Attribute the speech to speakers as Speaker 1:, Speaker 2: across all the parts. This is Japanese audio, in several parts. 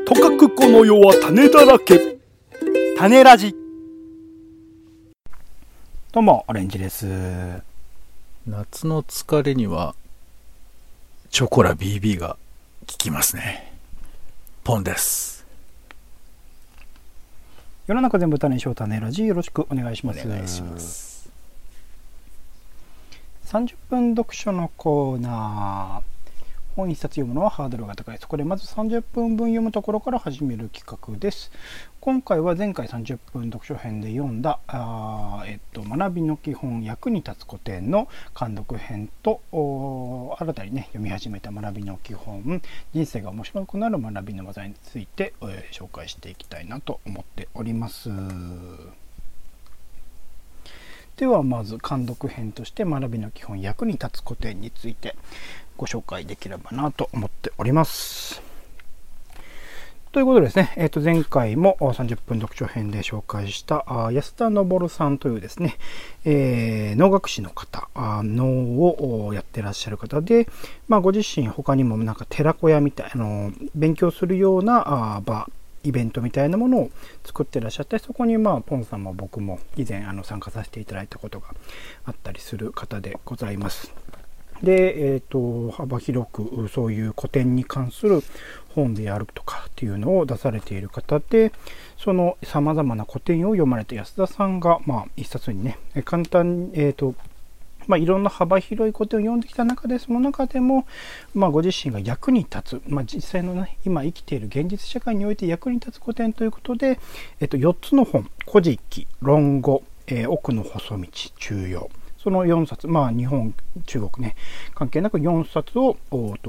Speaker 1: とかくこの世は種だらけ。種ラジ。どうもオレンジです。
Speaker 2: 夏の疲れにはチョコラ BB が効きますね。ポンです。
Speaker 1: 世の中全部種にしよう種ラジ、よろしくお願いします。
Speaker 2: お願いします。
Speaker 1: 30分読書のコーナー。本一冊読むのはハードルが高い。そこでまず30分分読むところから始める企画です。今回は前回30分読書編で読んだ学びの基本役に立つ古典の監読編と新たにね読み始めた学びの基本人生が面白くなる学びの技について、紹介していきたいなと思っております。ではまず監読編として学びの基本役に立つ古典についてご紹介できればなと思っております。ということでですね、前回も30分読書編で紹介した安田昇さんというですね、能楽師の方、能をやってらっしゃる方で、ご自身他にもなんか寺子屋みたいな勉強するような場、イベントみたいなものを作ってらっしゃって、そこにポンさんも僕も以前参加させていただいたことがあったりする方でございます。で、幅広くそういう古典に関する本であるとかっていうのを出されている方で、その様々な古典を読まれた安田さんが、一冊にね、簡単に、いろんな幅広い古典を読んできた中で、その中でも、ご自身が役に立つ、実際のね、今生きている現実社会において役に立つ古典ということで、4つの本、古事記、論語、奥の細道、中庸。その4冊、日本、中国ね、関係なく4冊を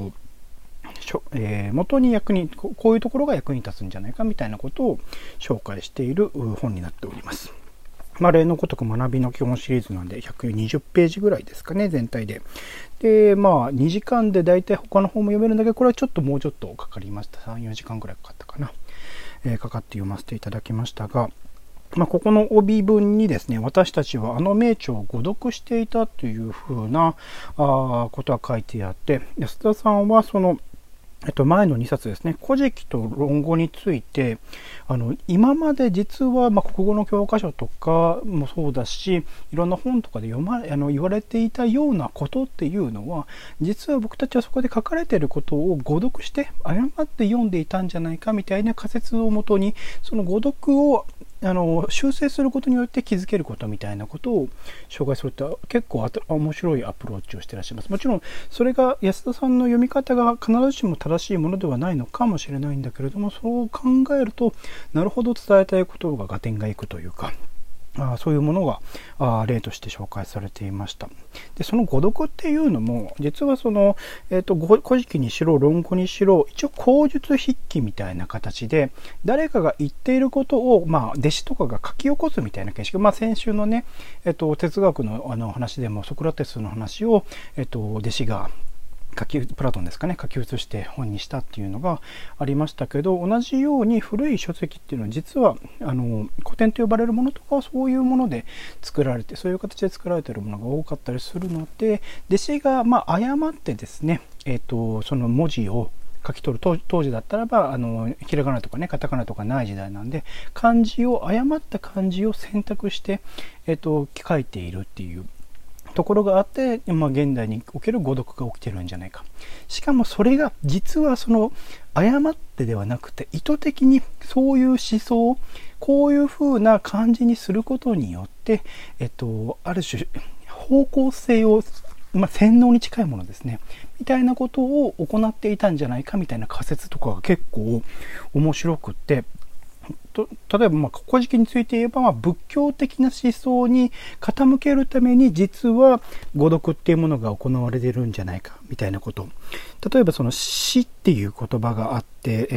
Speaker 1: 元にこういうところが役に立つんじゃないかみたいなことを紹介している本になっております。例のごとく学びの基本シリーズなんで120ページぐらいですかね、全体で。で、2時間で大体他の本も読めるんだけど、これはもうちょっとかかりました。3、4時間ぐらいかかったかな。かかって読ませていただきましたが、ここの帯文にですね、私たちは名著を誤読していたというふうなことが書いてあって、安田さんはその前の2冊ですね、古事記と論語について、今まで実は、国語の教科書とかもそうだし、いろんな本とかで言われていたようなことっていうのは、実は僕たちはそこで書かれていることを誤読して、誤って読んでいたんじゃないかみたいな仮説をもとに、その誤読を修正することによって気づけることみたいなことを紹介すると結構面白いアプローチをしていらっしゃいます。もちろんそれが安田さんの読み方が必ずしも正しいものではないのかもしれないんだけれども、そう考えるとなるほど伝えたいことが合点がいくというか、そういうものが例として紹介されていました。で、その誤読っていうのも実はその、古事記にしろ論語にしろ一応口述筆記みたいな形で誰かが言っていることを、弟子とかが書き起こすみたいな形式、先週のね、哲学の話でもソクラテスの話を、弟子がプラトンですかね、書き写して本にしたっていうのがありましたけど、同じように古い書籍っていうのは実は古典と呼ばれるものとかはそういうもので作られて、そういう形で作られているものが多かったりするので、弟子が誤ってですね、その文字を書き取る、当時だったらばひらがなとかねカタカナとかない時代なんで、誤った漢字を選択して、書いているっていうところがあって、現代における誤読が起きてるんじゃないか。しかもそれが実はその誤ってではなくて意図的にそういう思想、こういう風な感じにすることによって、ある種方向性を、洗脳に近いものですねみたいなことを行っていたんじゃないかみたいな仮説とかが結構面白くって、例えば古事記について言えば、仏教的な思想に傾けるために実は誤読っていうものが行われているんじゃないかみたいなこと。例えばその死っていう言葉があって、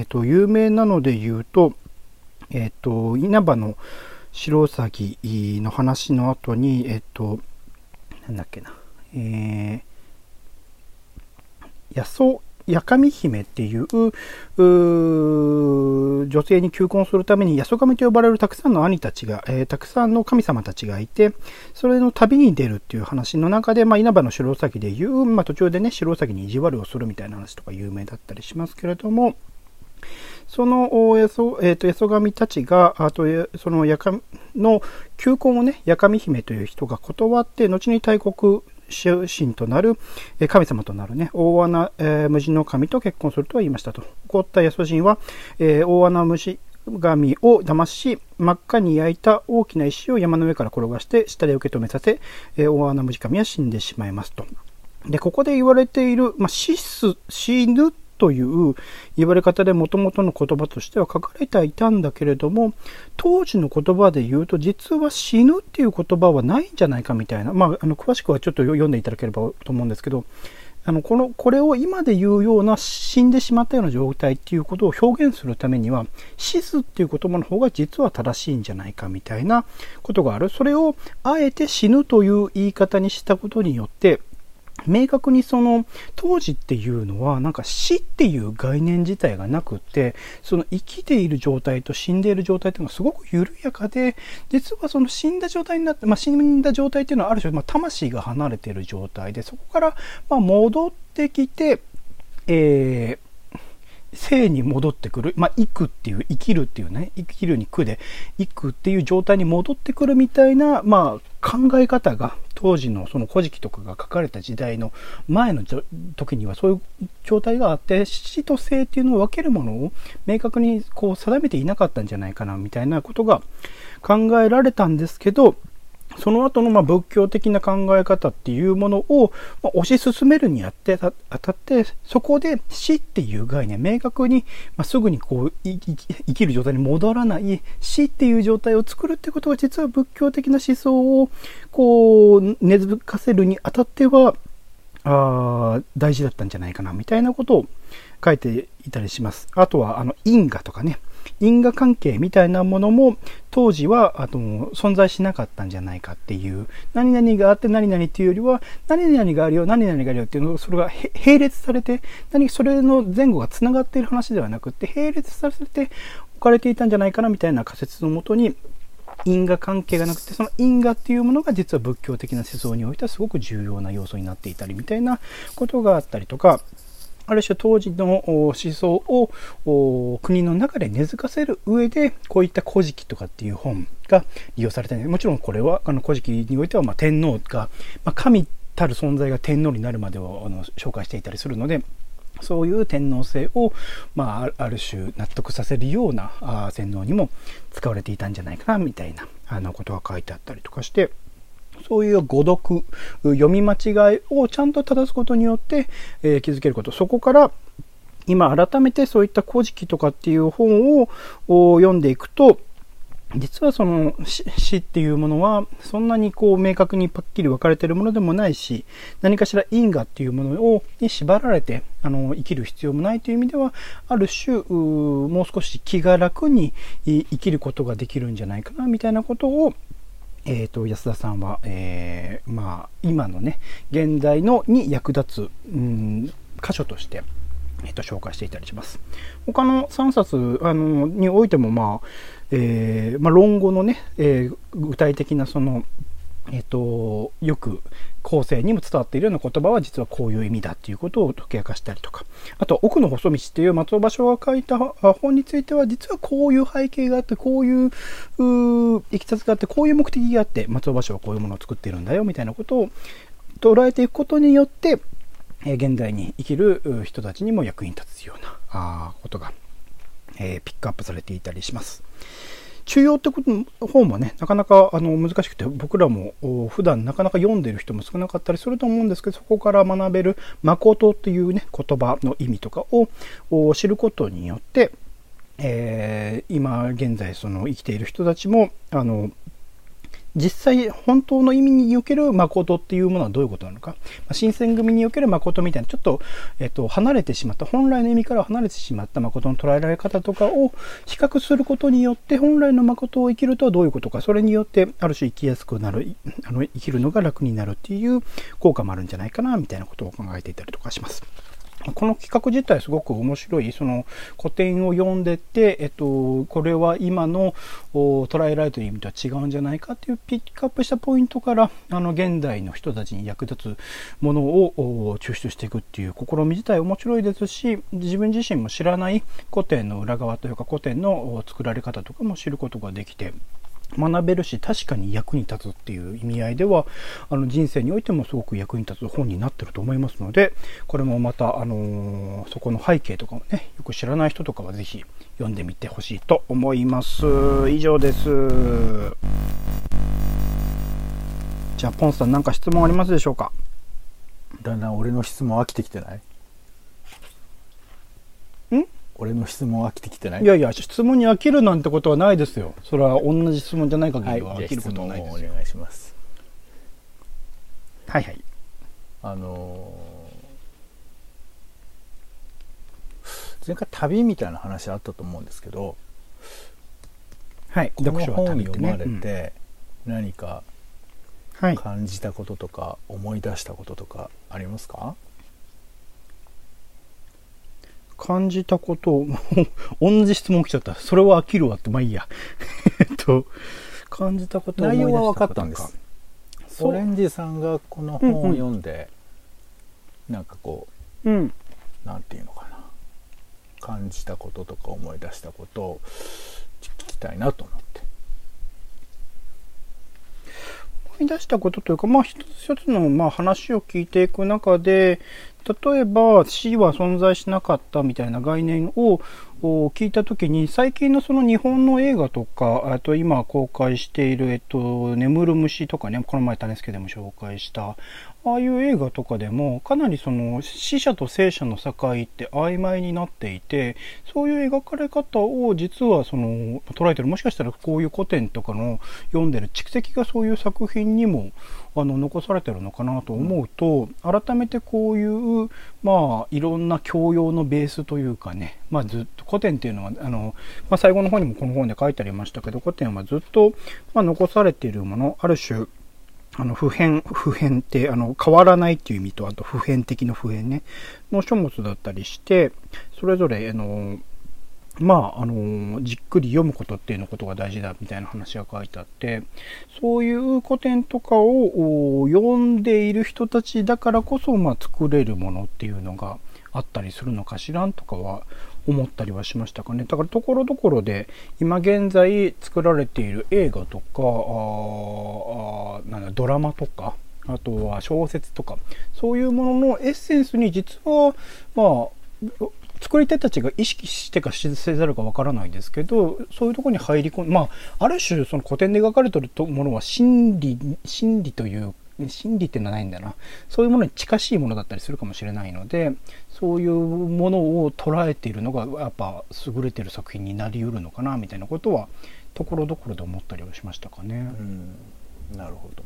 Speaker 1: 有名なので言うと、稲葉の白兎の話の後になんだっけな、八上姫っていう女性に求婚するために八十神と呼ばれるたくさんの兄たちが、たくさんの神様たちがいて、それの旅に出るっていう話の中で、稲葉の白兎でいう、途中でね白兎に意地悪をするみたいな話とか有名だったりしますけれども、 そのエソ神たちが、そのやかの求婚をね、やかみ姫という人が断って、後に大国主神となる、神様となるね、大穴、無人の神と結婚するとは言いましたと。起こったエソ神は、大穴無人神を騙し、真っ赤に焼いた大きな石を山の上から転がして下で受け止めさせ、大穴無人神は死んでしまいますと。で、ここで言われている、死ぬという言われ方で元々の言葉としては書かれていたんだけれども、当時の言葉で言うと実は死ぬっていう言葉はないんじゃないかみたいな、詳しくはちょっと読んでいただければと思うんですけど、これを今で言うような死んでしまったような状態っていうことを表現するためには、死すっていう言葉の方が実は正しいんじゃないかみたいなことがある。それをあえて死ぬという言い方にしたことによって、明確にその当時っていうのはなんか死っていう概念自体がなくって、その生きている状態と死んでいる状態っていうのがすごく緩やかで、実はその死んだ状態になって、死んだ状態っていうのはある種、魂が離れている状態で、そこから戻ってきて、生に戻ってくる、生くっていう、生きるっていうね、生きるに苦で生くっていう状態に戻ってくるみたいな、考え方が当時のその古事記とかが書かれた時代の前の時にはそういう状態があって、死と生っていうのを分けるものを明確にこう定めていなかったんじゃないかなみたいなことが考えられたんですけど、その後の仏教的な考え方っていうものを推し進めるにあたって、そこで死っていう概念、明確にすぐにこう生きる状態に戻らない死っていう状態を作るってことが、実は仏教的な思想をこう根付かせるにあたっては大事だったんじゃないかなみたいなことを書いていたりします。あとは因果とかね、因果関係みたいなものも当時は存在しなかったんじゃないかっていう、何々があって何々っていうよりは、何々があるよ何々があるよっていうのを、それが並列されて、それの前後がつながっている話ではなくて、並列されて置かれていたんじゃないかなみたいな仮説のもとに、因果関係がなくて、その因果っていうものが実は仏教的な思想においてはすごく重要な要素になっていたりみたいなことがあったりとか、ある種当時の思想を国の中で根付かせる上で、こういった古事記とかっていう本が利用されている。もちろんこれは古事記においては天皇が、神たる存在が天皇になるまでを紹介していたりするので、そういう天皇制を、ある種納得させるような洗脳にも使われていたんじゃないかなみたいなことが書いてあったりとかして、そういう誤読、読み間違いをちゃんと正すことによって、気づけること。そこから今改めてそういった古事記とかっていう本を読んでいくと、実はその死っていうものはそんなにこう明確にパッキリ分かれているものでもないし、何かしら因果っていうものに縛られて生きる必要もないという意味では、ある種もう少し気が楽に生きることができるんじゃないかなみたいなことを安田さんは、今のね現代のに役立つ、箇所として紹介していたりします。他の3冊においても論語のね、具体的なそのよく後世にも伝わっているような言葉は実はこういう意味だっていうことを解き明かしたりとか、あと奥の細道っていう松尾芭蕉が書いた本については、実はこういう背景があって、こういういきさつがあって、こういう目的があって、松尾芭蕉はこういうものを作っているんだよみたいなことを捉えていくことによって、現代に生きる人たちにも役に立つようなことが、ピックアップされていたりします。中庸って本もね、なかなか難しくて、僕らも普段なかなか読んでいる人も少なかったりすると思うんですけど、そこから学べる誠というね言葉の意味とかを知ることによって、今現在その生きている人たちも実際本当の意味における誠っていうものはどういうことなのか、新選組における誠みたいなちょっと、離れてしまった、本来の意味から離れてしまった誠の捉えられ方とかを比較することによって、本来の誠を生きるとはどういうことか、それによってある種生きやすくなる、生きるのが楽になるっていう効果もあるんじゃないかなみたいなことを考えていたりとかします。 この企画自体すごく面白い、その古典を読んでて、これは今の捉えられている意味とは違うんじゃないかっていうピックアップしたポイントから、現代の人たちに役立つものを抽出していくっていう試み自体面白いですし、自分自身も知らない古典の裏側というか古典の作られ方とかも知ることができて、学べるし確かに役に立つっていう意味合いでは人生においてもすごく役に立つ本になってると思いますので、これもまた、そこの背景とかもねよく知らない人とかはぜひ読んでみてほしいと思います。以上です。じゃあポンさん、何か質問ありますでしょうか？
Speaker 2: だんだん俺の質問飽きてきてない？俺の質問飽きてきてない？
Speaker 1: いやいや、質問に飽きるなんてことはないですよ。それは同じ質問じゃない限りは飽きることはないですよ。
Speaker 2: 質問をお願いします。
Speaker 1: はいはい。
Speaker 2: 前回旅みたいな話あったと思うんですけど、
Speaker 1: はい、
Speaker 2: この本読まれて何か
Speaker 1: はい、
Speaker 2: 感じたこととか思い出したこととかありますか？
Speaker 1: 感じたことを同じ質問来ちゃった。それは飽きるわって、まあいいや。感じたこと、
Speaker 2: 内容は分かったんです。オレンジさんがこの本を読んで、なんかこう、なんていうのかな、感じたこととか思い出したことを聞きたいなと思って。
Speaker 1: 思い出したことというか、まあ一つ一つの話を聞いていく中で、例えば死は存在しなかったみたいな概念を聞いたときに、最近のその日本の映画とか、あと今公開している眠る虫とかね、この前種付けでも紹介したああいう映画とかでもかなりその死者と生者の境って曖昧になっていて、そういう描かれ方を実はその捉えてる、もしかしたらこういう古典とかの読んでる蓄積がそういう作品にも残されてるのかなと思うと、改めてこういういろんな教養のベースというかね、ずっと古典っていうのは最後の方にもこの本で書いてありましたけど、古典はずっと残されているもの、ある種普遍って変わらないっていう意味と、あと普遍的な普遍ねの書物だったりして、それぞれじっくり読むことっていうのことが大事だみたいな話が書いてあって、そういう古典とかを読んでいる人たちだからこそ作れるものっていうのがあったりするのかしらんとかは思ったりはしましたかね。だからところどころで今現在作られている映画とかドラマとか、あとは小説とか、そういうもののエッセンスに実は作り手たちが意識してかせざるかわからないですけど、そういうところに入り込んで、ある種その古典で描かれているものは心理という心理っていうのはないんだな、そういうものに近しいものだったりするかもしれないので、そういうものを捉えているのがやっぱ優れている作品になりうるのかなみたいなことはところどころで思ったりはしましたかね。
Speaker 2: なるほど。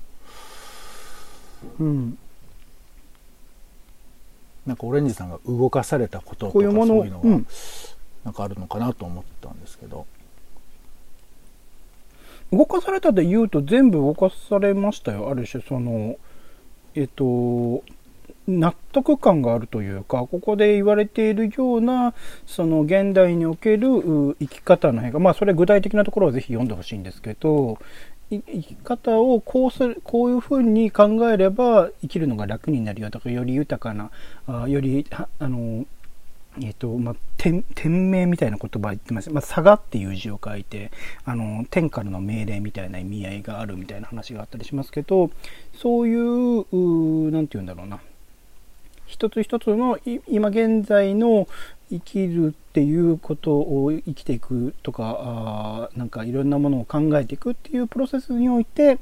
Speaker 2: なんかオレンジさんが動かされたこととかそういうのがなんかあるのかなと思ったんですけど。
Speaker 1: 動かされたで言うと全部動かされましたよ。ある種その納得感があるというか、ここで言われているようなその現代における生き方の変化、それ具体的なところはぜひ読んでほしいんですけど、生き方をこういうふうに考えれば生きるのが楽になるよとか、より豊かなより天命みたいな言葉言ってます。差がっていう字を書いて天からの命令みたいな意味合いがあるみたいな話があったりしますけど、そういうなんて言うんだろうな、一つ一つの今現在の生きるっていうことを生きていくとか、なんかいろんなものを考えていくっていうプロセスにおいて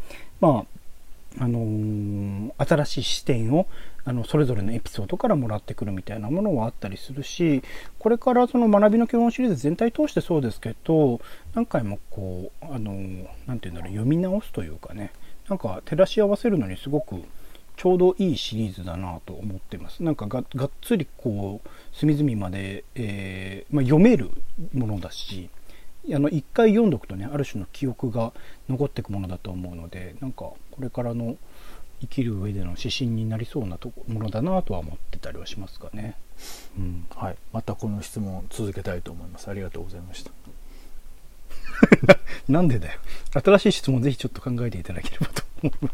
Speaker 1: 新しい視点をそれぞれのエピソードからもらってくるみたいなものはあったりするし、これからその学びの基本シリーズ全体通してそうですけど、何回もこうなんていうんだろう、読み直すというかね、なんか照らし合わせるのにすごくちょうどいいシリーズだなと思ってます。なんかがっつりこう隅々まで、読めるものだし、一回読んどくとね、ある種の記憶が残っていくものだと思うので、なんかこれからの生きる上での指針になりそうなものだなとは思ってたりはしますかね。
Speaker 2: はい、またこの質問続けたいと思います。ありがとうございました。
Speaker 1: なんでだよ。新しい質問ぜひちょっと考えていただければと思います。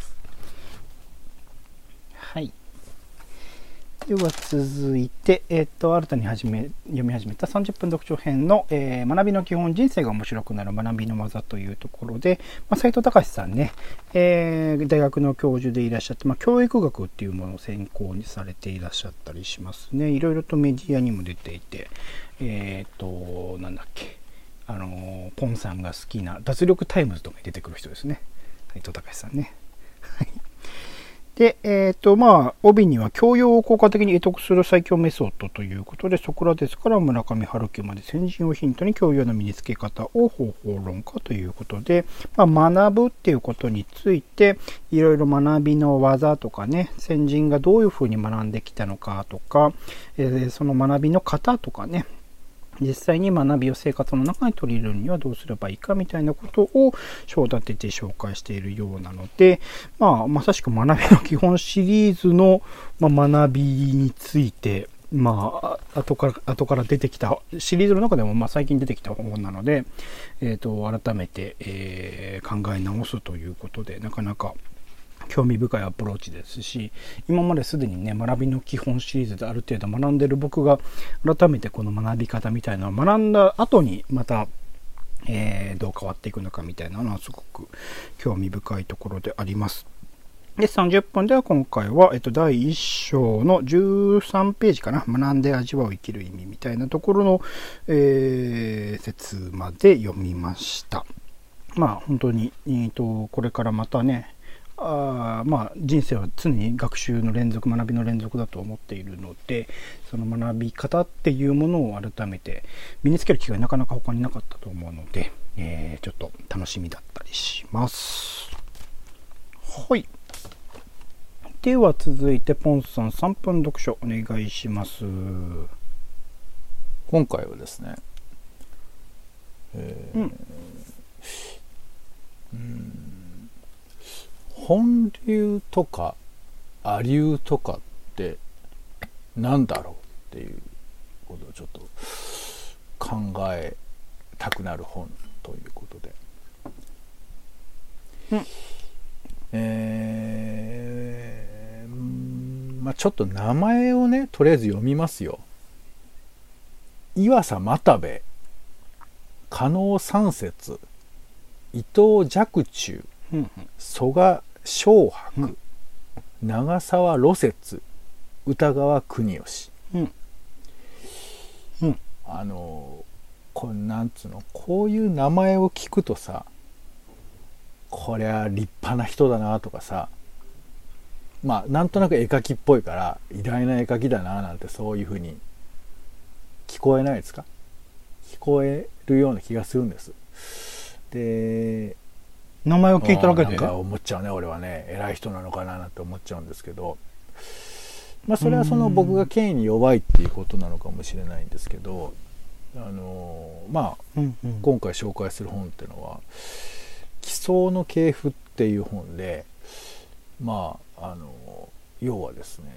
Speaker 1: はい。では続いて、新たに読み始めた30分読書編の、学びの基本、人生が面白くなる学びの技というところで、斉藤隆さんね、大学の教授でいらっしゃって、教育学っていうものを専攻にされていらっしゃったりしますね。いろいろとメディアにも出ていて、なんだっけ、ポンさんが好きな脱力タイムズとかに出てくる人ですね。斉藤隆さんね。はい。で、帯には教養を効果的に得得する最強メソッドということで、ソクラテスから村上春樹まで先人をヒントに教養の身につけ方を方法論家ということで、学ぶっていうことについて、いろいろ学びの技とかね、先人がどういうふうに学んできたのかとか、その学びの型とかね、実際に学びを生活の中に取り入れるにはどうすればいいかみたいなことを章立てて紹介しているようなので、まさしく学びの基本シリーズの、学びについて、後から出てきたシリーズの中でも最近出てきた本なので、改めて、考え直すということで、なかなか興味深いアプローチですし、今まですでにね、学びの基本シリーズである程度学んでる僕が改めてこの学び方みたいなのを学んだ後にまた、どう変わっていくのかみたいなのはすごく興味深いところであります。で、30分では今回は、第1章の13ページかな。学んで味わう生きる意味みたいなところの、説まで読みました。本当に、これからまたね、人生は常に学習の連続、学びの連続だと思っているので、その学び方っていうものを改めて身につける機会なかなか他になかったと思うので、ちょっと楽しみだったりします。はい。では続いてポンさん3分読書お願いします。
Speaker 2: 今回はですね、本流とか亜流とかって何だろうっていうことをちょっと考えたくなる本ということで、ちょっと名前をねとりあえず読みますよ。岩佐又兵衛、加納三節、伊藤若冲、蘇我昌伯、長沢露雪、歌川国義。これなんつうの、こういう名前を聞くとさ、こりゃ立派な人だなとかさ、なんとなく絵描きっぽいから偉大な絵描きだななんて、そういう風に聞こえないですか？聞こえるような気がするんです。で、
Speaker 1: 名前を聞いただけで
Speaker 2: なんか思っちゃうね、俺はね、偉い人なのかななんて思っちゃうんですけど、それはその僕が権威に弱いっていうことなのかもしれないんですけど、今回紹介する本っていうのは奇想の系譜っていう本で、要はですね、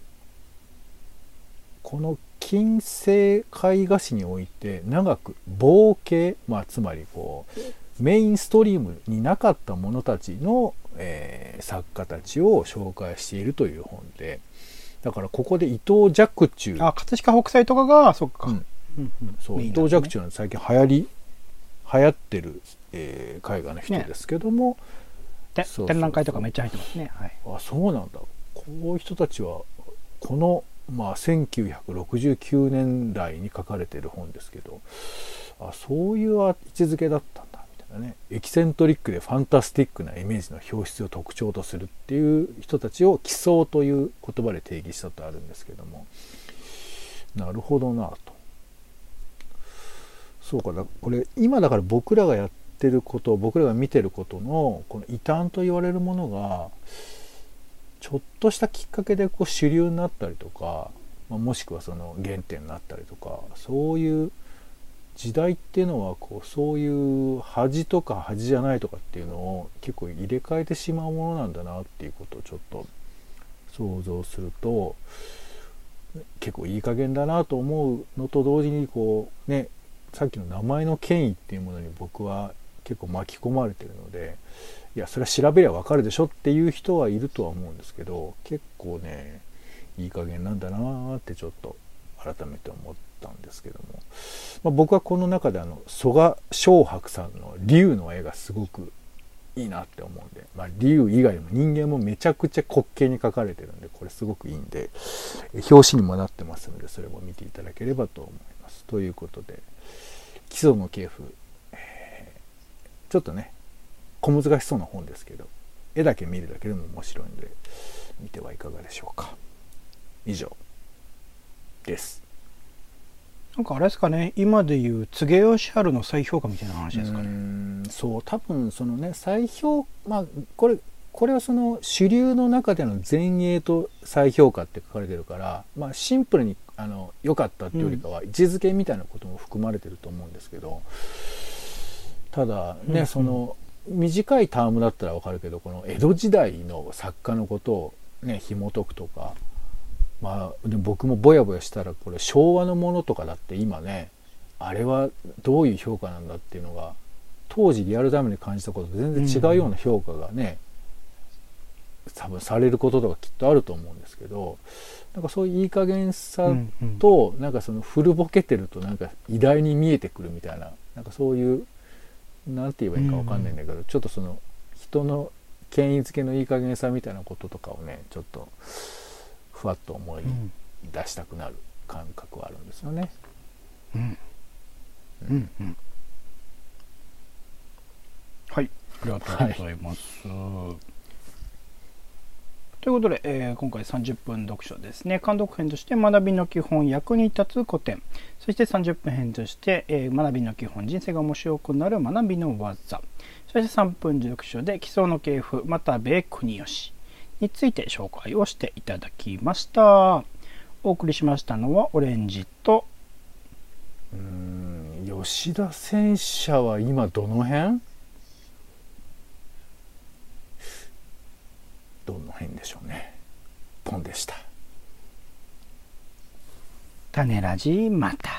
Speaker 2: この近世絵画史において長く傍系、つまりメインストリームになかった者たちの、作家たちを紹介しているという本で、だからここで伊藤若冲、
Speaker 1: 葛飾北斎とかがそっか、
Speaker 2: そう伊藤若冲は最近流行ってる、絵画の人ですけども、
Speaker 1: 展覧会とかめっちゃ入ってますね。
Speaker 2: そうなんだ。こういう人たちはこの、1969年代に書かれている本ですけど、そういう位置づけだったんだみたいなね。エキセントリックでファンタスティックなイメージの表出を特徴とするっていう人たちを奇想という言葉で定義したとあるんですけども、なるほどなと。そうか、これ今だから僕らがやってること、僕らが見てることのこの異端と言われるものがちょっとしたきっかけで主流になったりとか、もしくはその原点になったりとか、そういう時代っていうのはこうそういう恥とか恥じゃないとかっていうのを結構入れ替えてしまうものなんだなっていうことをちょっと想像すると結構いい加減だなと思うのと同時にこうね、さっきの名前の権威っていうものに僕は結構巻き込まれてるので、いやそれは調べりゃわかるでしょっていう人はいるとは思うんですけど、結構ねいい加減なんだなってちょっと改めて思ったんですけども、僕はこの中で曽我正白さんの竜の絵がすごくいいなって思うんで、竜以外でも人間もめちゃくちゃ滑稽に描かれてるんで、これすごくいいんで表紙にもなってますので、それも見ていただければと思います。ということで基礎の系譜、ちょっとね小難しそうな本ですけど、絵だけ見るだけでも面白いので見てはいかがでしょうか。以上です。
Speaker 1: なんかあれですかね、今でいう柘植義治の再評価みたいな話ですかね。
Speaker 2: そう多分そのね再評価、これはその主流の中での前衛と再評価って書かれてるから、シンプルに良かったっていうよりかは位置づけみたいなことも含まれてると思うんですけど、ただね、その短いタームだったらわかるけど、この江戸時代の作家のことをね紐解くとか、でも僕もぼやぼやしたらこれ昭和のものとかだって今ね、あれはどういう評価なんだっていうのが当時リアルタイムに感じたことと全然違うような評価がね、多分されることとかきっとあると思うんですけど、なんかそういういい加減さと、なんかその古ぼけてるとなんか偉大に見えてくるみたいな、なんかそういうなんて言えばいいかわかんないんだけど、ちょっとその人の権威づけのいい加減さみたいなこととかをねちょっとふわっと思い出したくなる感覚はあるんですよね。
Speaker 1: はい、ありがとうございます。ということで、今回30分読書ですね。監読編として学びの基本役に立つ古典、そして30分編として、学びの基本人生が面白くなる学びの技、そして3分読書で基礎の系譜又部国義について紹介をしていただきました。お送りしましたのはオレンジと
Speaker 2: 吉田戦車は今どの辺でしょうね。ポンでした。
Speaker 1: 種ラジまた。